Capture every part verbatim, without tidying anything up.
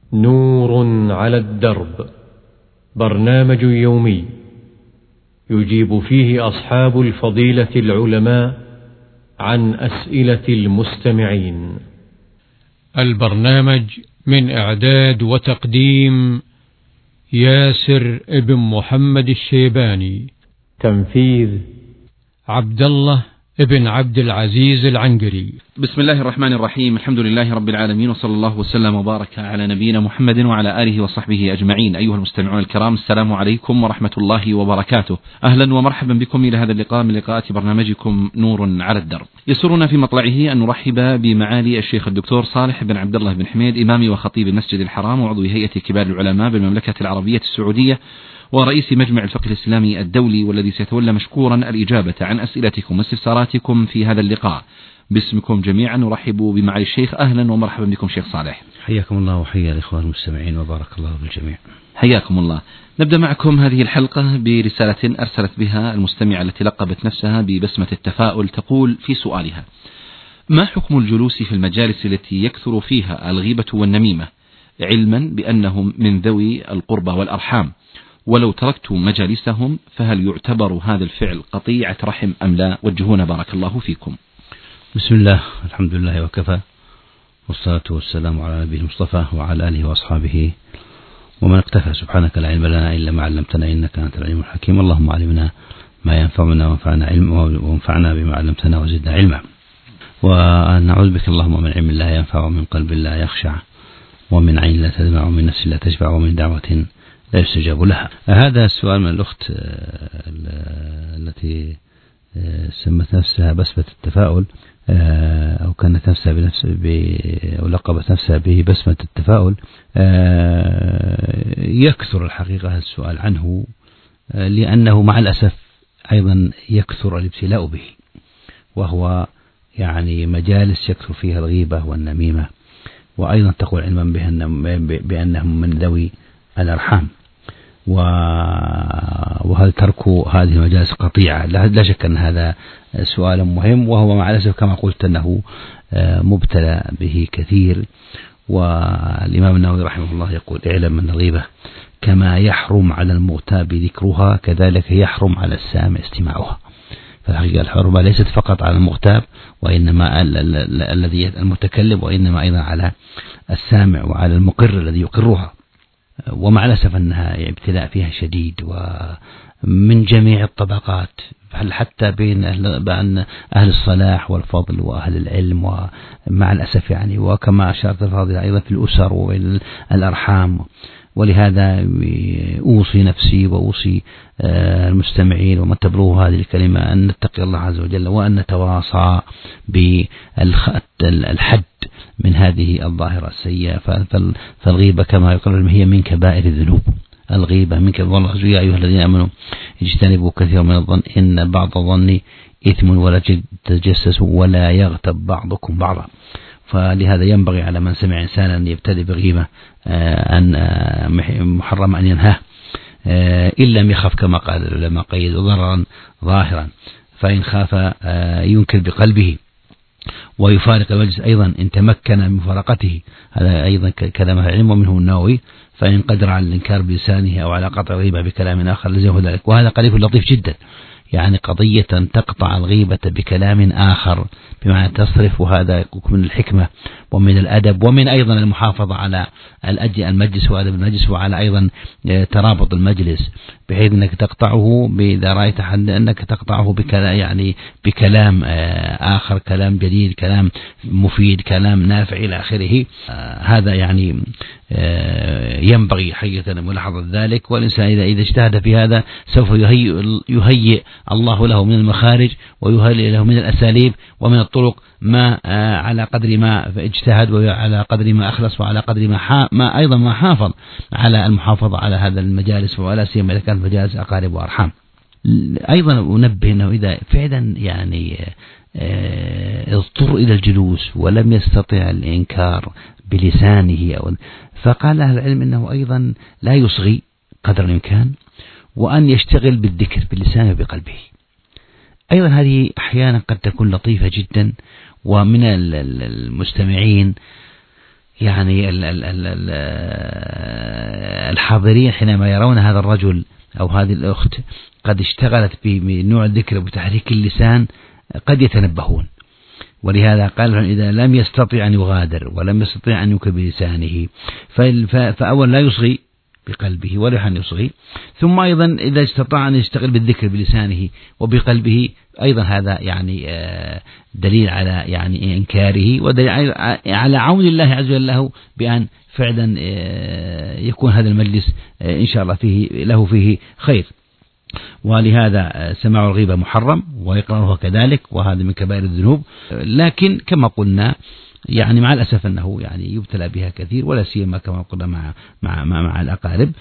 نور على الدرب، برنامج يومي يجيب فيه أصحاب الفضيلة العلماء عن أسئلة المستمعين. البرنامج من إعداد وتقديم ياسر ابن محمد الشيباني، تنفيذ عبد الله ابن عبد العزيز العنقري. بسم الله الرحمن الرحيم، الحمد لله رب العالمين، وصلى الله وسلم وبارك على نبينا محمد وعلى آله وصحبه أجمعين. أيها المستمعون الكرام، السلام عليكم ورحمة الله وبركاته. أهلا ومرحبا بكم إلى هذا اللقاء من لقاءات برنامجكم نور على الدرب. يسرنا في مطلعه أن نرحب بمعالي الشيخ الدكتور صالح بن عبد الله بن حميد، إمام وخطيب المسجد الحرام وعضو هيئة كبار العلماء بالمملكة العربية السعودية ورئيس مجمع الفقه الإسلامي الدولي، والذي سيتولى مشكورا الإجابة عن أسئلتكم واستفساراتكم في هذا اللقاء. باسمكم جميعا نرحب بمعالي الشيخ. أهلا ومرحبا بكم شيخ صالح. حياكم الله وحيا الإخوان المستمعين وبارك الله بالجميع. حياكم الله. نبدأ معكم هذه الحلقة برسالة أرسلت بها المستمعة التي لقبت نفسها ببسمة التفاؤل، تقول في سؤالها: ما حكم الجلوس في المجالس التي يكثر فيها الغيبة والنميمة، علما بأنهم من ذوي القربى والأرحام، ولو تركت مجالسهم فهل يعتبر هذا الفعل قطيعة رحم أم لا؟ وجهونا بارك الله فيكم. بسم الله، الحمد لله وكفى، والصلاة والسلام على نبي المصطفى وعلى آله وأصحابه ومن اقتفى. سبحانك لا علم لنا إلا ما علمتنا إنك أنت العليم الحكيم. اللهم علمنا ما ينفعنا وانفعنا علما وانفعنا بما علمتنا وزدنا علما. ونعوذ بك اللهم من علم لا ينفع ومن قلب لا يخشع ومن عين لا تدمع ومن نفس لا تشبع ومن دعوة لا يستجاب لها. هذا السؤال من الأخت التي سمت نفسها بسمة التفاؤل، أو كانت نفسها بنفس أو لقبت نفسها به بسمة التفاؤل. يكثر الحقيقة السؤال عنه، لأنه مع الأسف أيضا يكثر الابتلاء به، وهو يعني مجالس يكثر فيها الغيبة والنميمة، وأيضا تقول علما بأنهم من ذوي الأرحام. وهل ترك هذه المجالس قطيعة؟ لا شك أن هذا سؤال مهم، وهو مع الأسف كما قلت أنه مبتلى به كثير. والإمام النووي رحمه الله يقول: اعلم أن الغيبة كما يحرم على المغتاب ذكرها كذلك يحرم على السامع استماعها. فالحقيقة الحرمة ليست فقط على المغتاب وإنما الذي المتكلم، وإنما أيضا على السامع وعلى المقر الذي يقرها. ومع الأسف أنها ابتلاء فيها شديد ومن جميع الطبقات، حتى بين أهل, بين أهل الصلاح والفضل وأهل العلم، ومع الأسف يعني وكما أشارت الفاضلة أيضا في الأسر والأرحام. ولهذا أوصي نفسي وأوصي المستمعين ومن تبلغ هذه الكلمة أن نتقي الله عز وجل، وأن نتواصى بالحد من هذه الظاهرة السيئة. فالغيبة كما يقول هي من كبائر الذنوب. الغيبة من كبائر، والله يا أيها الذين آمنوا اجتنبوا كثيرا من الظن إن بعض الظن إثم ولا تجسسوا ولا يغتب بعضكم بعضا. فلهذا ينبغي على من سمع إنسانا أن يبتدئ بغيبة أن محرم أن ينهاه، إن لم يخف كما قال العلماء قيد ضررا ظاهرا، فإن خاف ينكر بقلبه ويفارق المجلس أيضا إن تمكن من مفارقته. هذا أيضا كلام العلم ومنه النووي. فإن قدر على الإنكار بلسانه أو على قطع الغيبة بكلام آخر لزمه ذلك. وهذا قريب لطيف جدا، يعني قضية تقطع الغيبة بكلام آخر بمعنى تصرف، وهذا من الحكمة ومن الأدب ومن أيضا المحافظة على المجلس وأدب المجلس، وعلى أيضا ترابط المجلس، بحيث أنك تقطعه إذا رأيت أنك تقطعه بكلام يعني بكلام آخر، كلام جديد، كلام مفيد، كلام نافع إلى آخره. هذا يعني ينبغي حقيقة ملاحظة ذلك. والإنسان إذا إذا اجتهد في هذا سوف يهيئ, يهيئ الله له من المخارج ويهيئ له من الأساليب ومن الطرق ما على قدر ما اجتهد، وعلى قدر ما أخلص، وعلى قدر ما, ما أيضا ما حافظ على المحافظة على هذا المجالس، ولا سيما إذا كانت مجالس أقارب وأرحام. أيضا أنبه أنه إذا فعلا يعني اضطر إلى الجلوس ولم يستطع الإنكار بلسانه، فقال أهل العلم أنه أيضا لا يصغي قدر الإمكان، وأن يشتغل بالذكر باللسان وبقلبه. أيضا هذه أحيانا قد تكون لطيفة جدا، ومن المستمعين يعني ال ال ال ال الحاضرين حينما يرون هذا الرجل أو هذه الأخت قد اشتغلت بنوع الذكر وبتحريك اللسان قد يتنبهون، ولهذا قال إذا لم يستطيع أن يغادر ولم يستطيع أن يكب بلسانه فأول لا يصغي بقلبه ولا أن يصغي، ثم أيضا إذا استطاع أن يشتغل بالذكر بلسانه وبقلبه أيضا هذا يعني دليل على يعني إنكاره ودليل على عون الله عز وجل له بأن فعلا يكون هذا المجلس إن شاء الله فيه له فيه خير. ولهذا سماع الغيبة محرم وإقرارها كذلك، وهذا من كبائر الذنوب، لكن كما قلنا يعني مع الأسف أنه يعني يبتلى بها كثير، ولا سيما كما قلنا مع مع مع, مع الأقارب.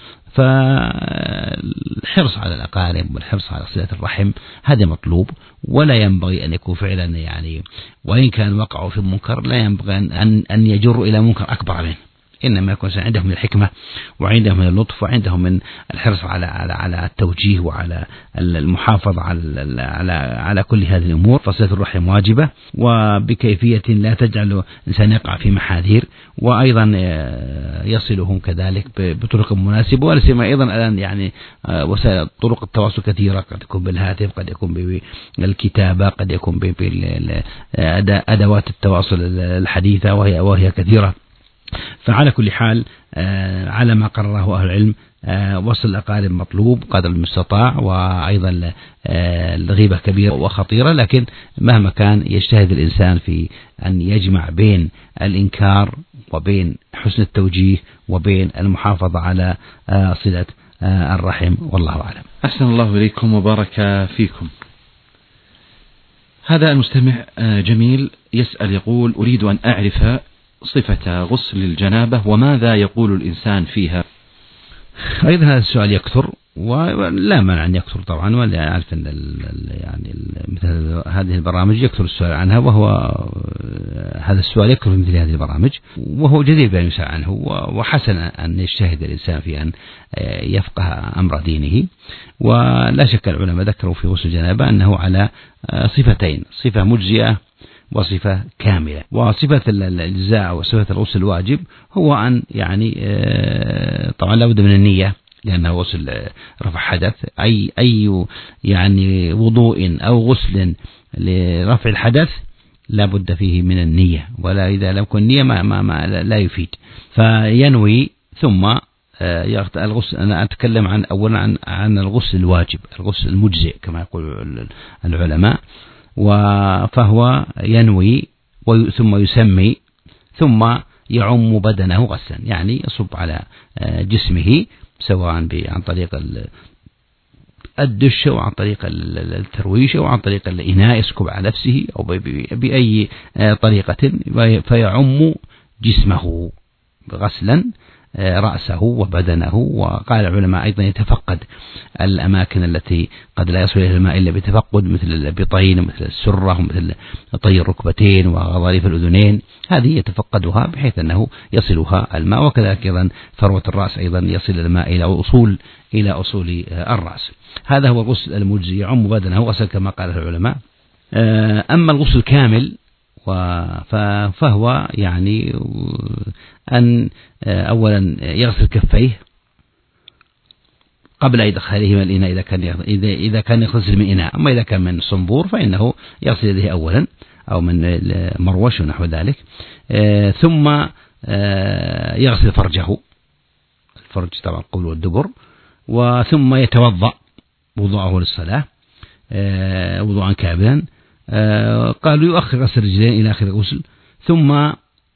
فالحرص على الأقارب والحرص على صلة الرحم هذا مطلوب، ولا ينبغي أن يكون فعلا يعني وإن كان وقعوا في المنكر لا ينبغي أن أن يجر إلى منكر أكبر منه، إنما يكون عندهم من الحكمة وعندهم من اللطف وعندهم من الحرص على على على التوجيه وعلى المحافظة على على على كل هذه الأمور. فصلة الرحم واجبة وبكيفية لا تجعل الإنسان يقع في محاذير، وأيضا يصلهم كذلك بطرق مناسبة، ولا سيما أيضا الآن يعني وسائل طرق التواصل كثيرة، قد يكون بالهاتف، قد يكون بالكتابة، قد يكون بأدوات التواصل الحديثة وهي وهي كثيرة. فعلى كل حال على ما قرره أهل العلم وصل الأقارب مطلوب قدر المستطاع، وأيضا الغيبة كبيرة وخطيرة، لكن مهما كان يجتهد الإنسان في أن يجمع بين الإنكار وبين حسن التوجيه وبين المحافظة على صلة الرحم، والله أعلم. أحسن الله إليكم وبارك فيكم. هذا المستمع جميل يسأل يقول: أريد أن أعرف صفة غسل الجنابة وماذا يقول الإنسان فيها؟ أيضا هذا السؤال يكثر، ولا مانع أن يكثر طبعا، ولا أعرف أن يعني مثل هذه البرامج يكثر السؤال عنها، وهو هذا السؤال يكثر في مثل هذه البرامج، وهو جدير بأن يسأل عنه، وحسن أن يجتهد الإنسان في أن يفقه أمر دينه. ولا شك العلماء ذكروا في غسل الجنابة أنه على صفتين: صفة مجزئة وصفة كاملة. وصفة الإجزاء وصفة الغسل الواجب هو أن يعني طبعا لا بد من النية، لأنه غسل رفع حدث، أي أي يعني وضوء أو غسل لرفع الحدث لا بد فيه من النية، ولا إذا لم يكن نية ما ما ما لا يفيد. فينوي ثم الغسل. أنا أتكلم عن أولا عن عن الغسل الواجب، الغسل المجزئ كما يقول العلماء، فهو ينوي ثم يسمي ثم يعم بدنه غسلا، يعني يصب على جسمه سواء عن طريق الدش أو عن طريق الترويش أو عن طريق الإناء، يسكب على نفسه أو بأي طريقة، فيعم جسمه غسلا رأسه وبدنه. وقال العلماء أيضا يتفقد الأماكن التي قد لا يصل إلى الماء إلا بتفقد، مثل البطين ومثل السرة ومثل طي الركبتين وغضاريف الأذنين، هذه يتفقدها بحيث أنه يصلها الماء. وكذلك أيضا فروة الرأس أيضا يصل الماء إلى أصول إلى أصول الرأس. هذا هو الغسل المجزي، يعم بدنه غسل كما قال العلماء. أما الغسل الكامل فهو يعني أن أولا يغسل كفيه قبل أن يدخلهما الإناء إذا كان إذا إذا كان يغسل من إناء، أما إذا كان من صنبور فإنه يغسل يده أولا أو من مروش ونحو ذلك، ثم يغسل فرجه، الفرج طبعا القبل والدبر، وثم يتوضأ وضوءه للصلاة وضوءا كاملا. قالوا يؤخر غسل الرجلين إلى آخر الغسل، ثم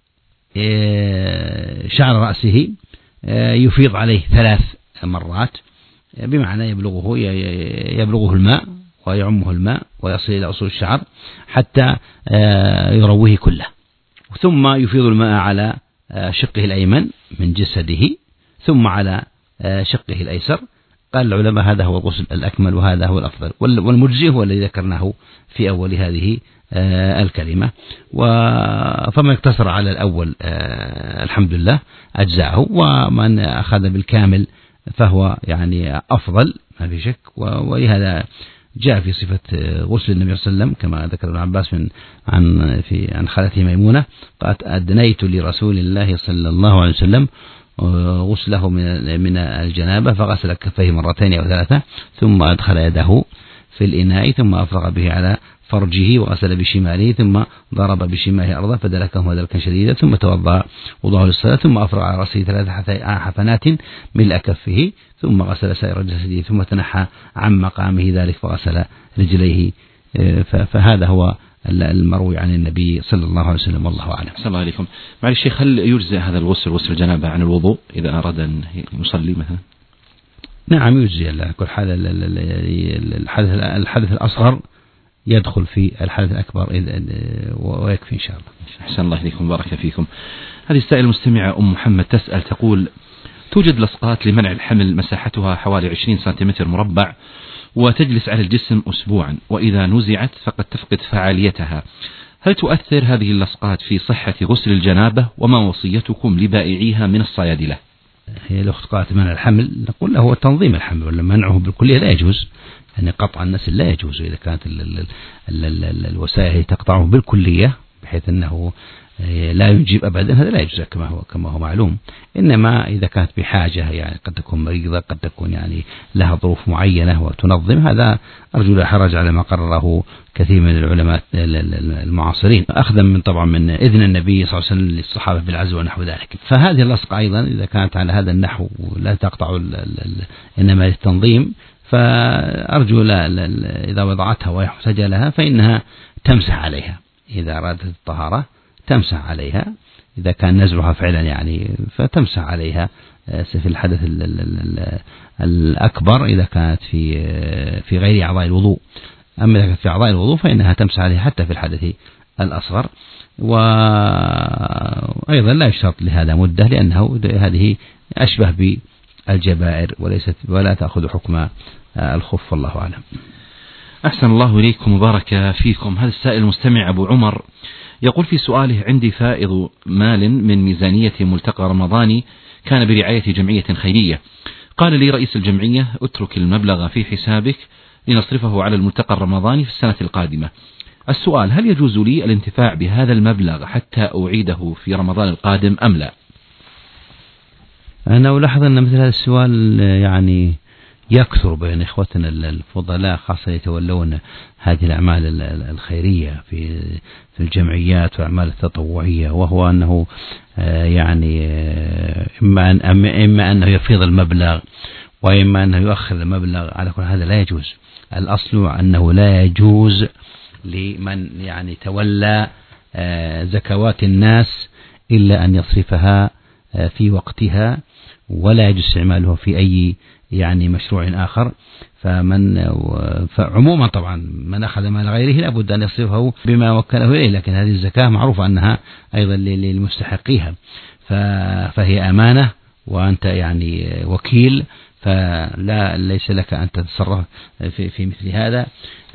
شعر رأسه يفيض عليه ثلاث مرات، بمعنى يبلغه يبلغه الماء ويعمه الماء ويصل إلى أصول الشعر حتى يرويه كله، ثم يفيض الماء على شقه الأيمن من جسده ثم على شقه الأيسر. قال العلماء هذا هو الغسل الأكمل وهذا هو الأفضل، والمجزي هو الذي ذكرناه في أول هذه الكلمة. فمن اقتصر على الأول الحمد لله أجزاءه، ومن أخذ بالكامل فهو يعني أفضل ما في شك. ولهذا جاء في صفة غسل النبي صلى الله عليه وسلم كما ذكر ابن عباس من عن في عن خالته ميمونة قالت أدنيت لرسول الله صلى الله عليه وسلم غسله من من الجنابة فغسل كفيه مرتين أو ثلاثة ثم أدخل يده في الإناء ثم أفرغ به على فرجه وغسل بشماله ثم ضرب بشماله أرضا فدلكه دلكا شديدا ثم توضأ وضوءه للصلاة ثم أفرغ على رأسه ثلاث حفنات ملء كفه ثم غسل سائر جسده ثم تنحى عن مقامه ذلك فغسل رجليه. فهذا هو المروي عن النبي صلى الله عليه وسلم والله أعلم. صلى الله عليكم. معلش الشيخ، هل يجزئ هذا الغسل غسل الجنابة عن الوضوء إذا أراد أن يصلي مثلا؟ نعم يجزئ. على كل حال الحدث الحدث الأصغر يدخل في الحدث الأكبر ويكفي إن شاء الله. أحسن الله إليكم بارك فيكم. هذه السائلة المستمعة أم محمد تسأل تقول: توجد لصقات لمنع الحمل مساحتها حوالي عشرين سنتيمتر مربع وتجلس على الجسم أسبوعا، وإذا نزعت فقد تفقد فعاليتها، هل تؤثر هذه اللصقات في صحة غسل الجنابة؟ وما وصيتكم لبائعيها من الصيادلة؟ هي لصقات منع الحمل نقول له هو تنظيم الحمل، ولا منعه بالكلية لا يجوز، يعني قطع النسل لا يجوز إذا كانت ال ال ال ال ال الوسائل تقطعه بالكلية بحيث أنه لا يجيب أبدا، هذا لا يجوز كما هو كما هو معلوم. إنما إذا كانت بحاجة، يعني قد تكون مريضة، قد تكون يعني لها ظروف معينة وتنظم، هذا أرجو لا حرج على ما قرره كثير من العلماء المعاصرين، أخذا من طبعا من إذن النبي صلى الله عليه وسلم للصحابة بالعزو ونحو ذلك. فهذه اللصقة أيضا إذا كانت على هذا النحو لا تقطع إنما للتنظيم، فأرجو لا إذا وضعتها ويحتاج لها فإنها تمسح عليها، إذا أرادت الطهارة تمسح عليها، إذا كان نزعها فعلا يعني فتمسح عليها في الحدث الأكبر إذا كانت في في غير أعضاء الوضوء. أما إذا كانت في أعضاء الوضوء فإنها تمسح عليها حتى في الحدث الأصغر. وأيضا لا يشترط لهذا مدة، لأنه هذه أشبه بالجبائر وليست ولا تأخذ حكم الخف، والله أعلم. أحسن الله إليكم وبارك فيكم. هذا السائل المستمع أبو عمر يقول في سؤاله: عندي فائض مال من ميزانية ملتقى رمضاني كان برعاية جمعية خيرية، قال لي رئيس الجمعية: اترك المبلغ في حسابك لنصرفه على الملتقى الرمضاني في السنة القادمة. السؤال: هل يجوز لي الانتفاع بهذا المبلغ حتى أعيده في رمضان القادم أم لا؟ أنا ألاحظ أن مثل هذا السؤال يعني يكثر بين إخوتنا الفضلاء، خاصة يتولون هذه الأعمال الخيرية في في الجمعيات والأعمال التطوعية، وهو أنه يعني إما أن إما أنه يفيض المبلغ وإما أنه يؤخر المبلغ. على كل هذا لا يجوز. الأصل أنه لا يجوز لمن يعني تولى زكوات الناس إلا أن يصرفها في وقتها، ولا يجوز استعماله في أي يعني مشروع آخر. فمن فعموما طبعا من أخذ مال غيره لابد أن يصرفه بما وكله إليه، لكن هذه الزكاة معروفة أنها أيضا للمستحقيها، فهي أمانة وأنت يعني وكيل، فلا ليس لك أن تتصرف في, في مثل هذا،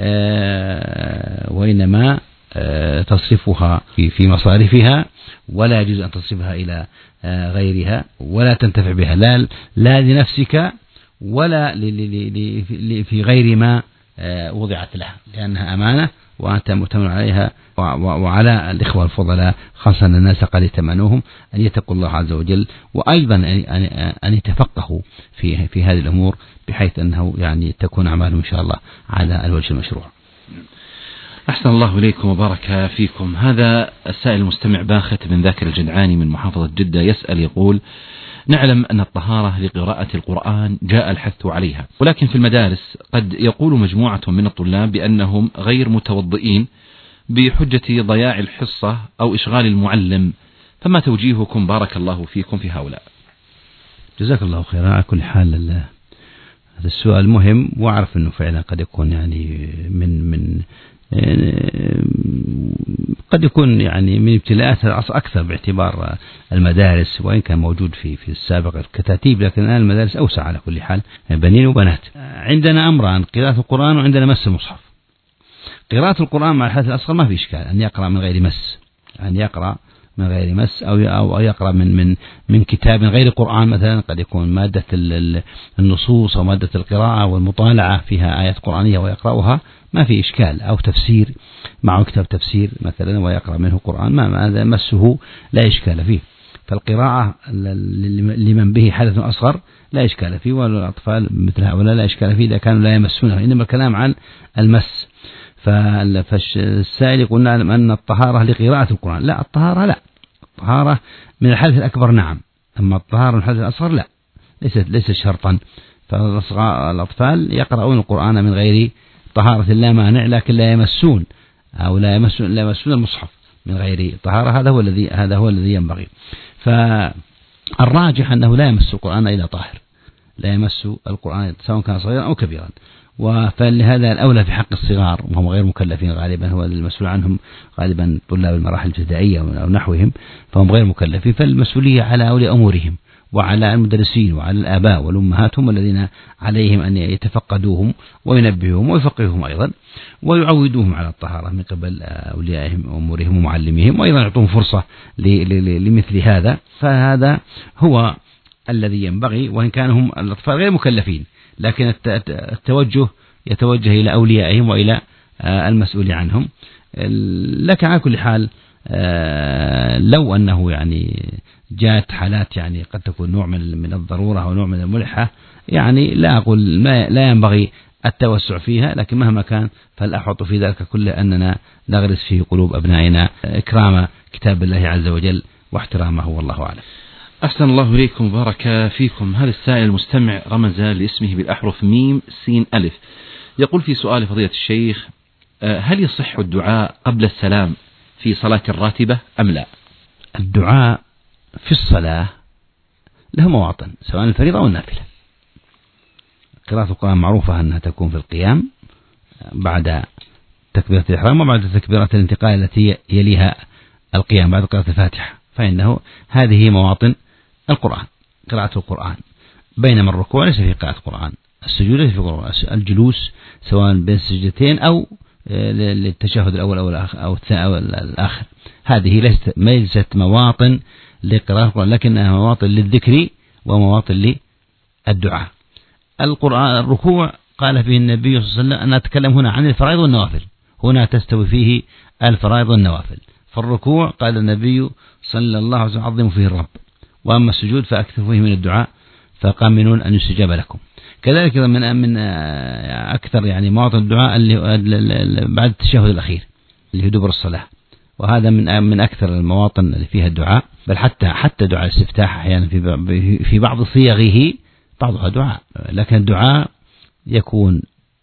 وإنما تصرفها في, في مصارفها، ولا يجوز أن تصرفها إلى غيرها ولا تنتفع بها لا, لا لنفسك ولا في غير ما وضعت لها، لأنها أمانة وأنت مؤتمن عليها. وعلى الإخوة الفضلاء خاصة الناس قد يتمنوهم أن يتقوا الله عز وجل، وأيضا أن يتفقهوا في في هذه الأمور بحيث أنه يعني تكون أعمالهم إن شاء الله على الوجه المشروع. أحسن الله إليكم وبارك فيكم. هذا السائل المستمع باخت بن ذاكر الجدعاني من محافظة جدة يسأل يقول: نعلم أن الطهارة لقراءة القرآن جاء الحث عليها، ولكن في المدارس قد يقول مجموعة من الطلاب بأنهم غير متوضئين بحجة ضياع الحصة أو إشغال المعلم، فما توجيهكم بارك الله فيكم في هؤلاء؟ جزاك الله خيرا. على كل حال هذا السؤال مهم، وأعرف أنه فعلا قد يكون يعني من من قد يكون يعني من ابتلاءات العصر أكثر باعتبار المدارس، وإن كان موجود في في السابق الكتاتيب، لكن الآن المدارس أوسع على كل حال، بنين وبنات. عندنا أمران: قراءة القرآن وعندنا مس المصحف. قراءة القرآن مع الحدث الأصغر ما في إشكال أن يقرأ من غير مس، أن يقرأ من غير مس، أو أو يقرأ من من من كتاب غير قرآن مثلا، قد يكون مادة النصوص أو مادة القراءة والمطالعة فيها آيات قرآنية ويقرأها، ما في إشكال، أو تفسير معه كتاب تفسير مثلا ويقرأ منه قرآن، ما هذا مسه لا إشكال فيه. فالقراءة لمن به حدث أصغر لا إشكال فيه، والأطفال مثل هؤلاء لا إشكال فيه إذا كانوا لا يمسونه، إنما الكلام عن المس. فالسائل يقول نعلم أن الطهارة لقراءة القرآن، لا، الطهارة لا، الطهارة من الحدث الأكبر نعم، أما الطهارة من الحدث الأصغر لا، ليست ليس شرطا. فالأطفال يقرؤون القرآن من غير طهارة لا مانع، لكن لا يمسون أو لا يمسون لا يمسون المصحف من غير طهارة، هذا هو الذي هذا هو الذي ينبغي. فالراجح أنه لا يمس القرآن إلا طاهر، لا يمس القرآن سواء كان صغيرا أو كبيرا. فلهذا الأولى في حق الصغار وهم غير مكلفين، غالبا هو المسؤول عنهم غالبا طلاب المراحل الابتدائية أو نحوهم، فهم غير مكلفين، فالمسؤولية على أولي أمورهم وعلى المدرسين وعلى الآباء والأمهات، هم الذين عليهم أن يتفقدوهم وينبهوهم ويفقهوهم أيضا ويعودوهم على الطهارة من قبل أوليائهم وأمورهم ومعلميهم، وأيضا يعطوهم فرصة لمثل هذا. فهذا هو الذي ينبغي، وإن كانوا هم الأطفال غير مكلفين، لكن التوجه يتوجه إلى أوليائهم وإلى المسؤول عنهم. لكن على كل حال لو أنه يعني جاءت حالات يعني قد تكون نوع من الضرورة أو نوع من الملحة، يعني لا أقول ما لا ينبغي التوسع فيها، لكن مهما كان فالأحوط في ذلك كله أننا نغرس في قلوب أبنائنا إكرام كتاب الله عز وجل واحترامه، والله أعلم. أحسن الله إليكم وبارك فيكم. هذا السائل المستمع رمز لاسمه بالأحرف ميم سين ألف، يقول في سؤال فضيلة الشيخ: هل يصح الدعاء قبل السلام في صلاة الراتبة أم لا؟ الدعاء في الصلاة له مواطن، سواء الفريضة أو النافلة. قراءة القرآن معروفة أنها تكون في القيام بعد تكبيرة الإحرام وبعد تكبيرة الانتقال التي يليها القيام بعد قراءة الفاتحة، فإنه هذه مواطن القرآن، قراءة القرآن. بينما الركوع ليس في قراءة القرآن، السجود ليس في القرآن، الجلوس سواء بين السجدتين أو للتشهد الأول أو الآخر، هذه ليست ليست مواطن لقراءة القرآن، لكنها مواطن للذكر ومواطن للدعاء. القرآن الركوع قال فيه النبي صلى الله عليه وسلم: أنا أتكلم هنا عن الفرائض والنوافل، هنا تستوي فيه الفرائض والنوافل. فالركوع قال النبي صلى الله عليه وسلم: عظموا فيه الرب، وأما السجود فأكثروا فيه من الدعاء فقامنون أن يستجاب لكم. كذلك من من أكثر يعني مواطن الدعاء اللي بعد التشهد الأخير اللي هو دبر الصلاة، وهذا من من أكثر المواطن اللي فيها الدعاء، بل حتى حتى دعاء الاستفتاح أحيانا في في بعض صيغه بعضها دعاء، لكن الدعاء يكون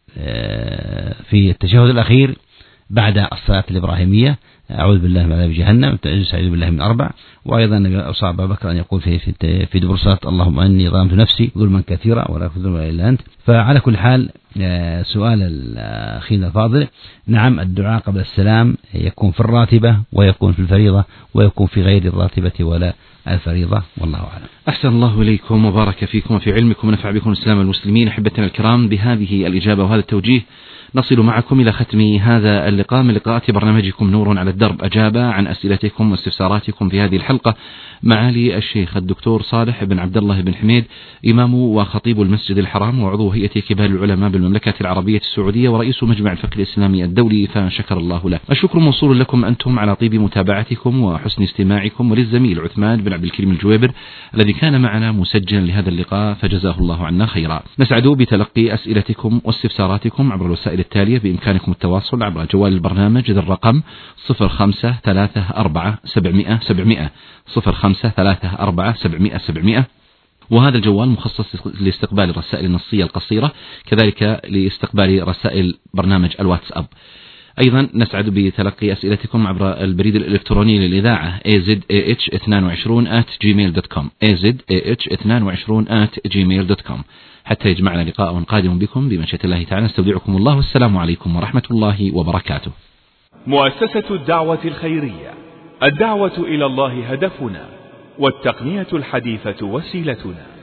في التشهد الأخير بعد الصلاة الإبراهيمية: أعوذ بالله من عذاب جهنم، أعوذ بالله من أربع. وأيضا أوصى أبا بكر أن يقول في في, في دبر الصلاة: اللهم إني ظلمت نفسي ظلما كثيرا ولا يغفر الذنوب إلا أنت. فعلى كل حال سؤال الأخي الفاضل، نعم الدعاء قبل السلام يكون في الراتبة ويكون في الفريضة ويكون في غير الراتبة ولا الفريضة، والله أعلم. أحسن الله إليكم وبارك فيكم وفي علمكم ونفع بكم الإسلام والمسلمين. أحبتنا الكرام، بهذه الإجابة وهذا التوجيه نصل معكم إلى ختم هذا اللقاء من لقاءات برنامجكم نور على الدرب. أجاب عن أسئلتكم واستفساراتكم في هذه الحلقة معالي الشيخ الدكتور صالح بن عبد الله بن حميد، إمام وخطيب المسجد الحرام وعضو هيئة كبار العلماء بالمملكة العربية السعودية ورئيس مجمع الفقه الإسلامي الدولي، فشكر الله له. الشكر موصول لكم أنتم على طيب متابعتكم وحسن استماعكم، وللزميل عثمان بن عبد الكريم الجويبر الذي كان معنا مسجلا لهذا اللقاء، فجزاه الله عنا خيرا. نسعد بتلقي أسئلتكم واستفساراتكم عبر الوسائل التالية. بإمكانكم التواصل عبر جوال البرنامج ذا الرقم صفر خمسة ثلاثة أربعة سبعمائة سبعمائة صفر خمسة ثلاثة أربعة سبعمائة سبعمائة، وهذا الجوال مخصص لاستقبال الرسائل النصية القصيرة، كذلك لاستقبال رسائل برنامج الواتساب. أيضا نسعد بتلقي أسئلتكم عبر البريد الإلكتروني للإذاعة إيه زد إيه إتش اثنين وعشرين آت جيميل دوت كوم إيه زد إيه إتش اثنين وعشرين آت جيميل دوت كوم. حتى يجمعنا لقاء قادم بكم بمشيئة الله تعالى. نستودعكم الله والسلام عليكم ورحمة الله وبركاته. مؤسسة الدعوة الخيرية، الدعوة إلى الله هدفنا، والتقنية الحديثة وسيلتنا.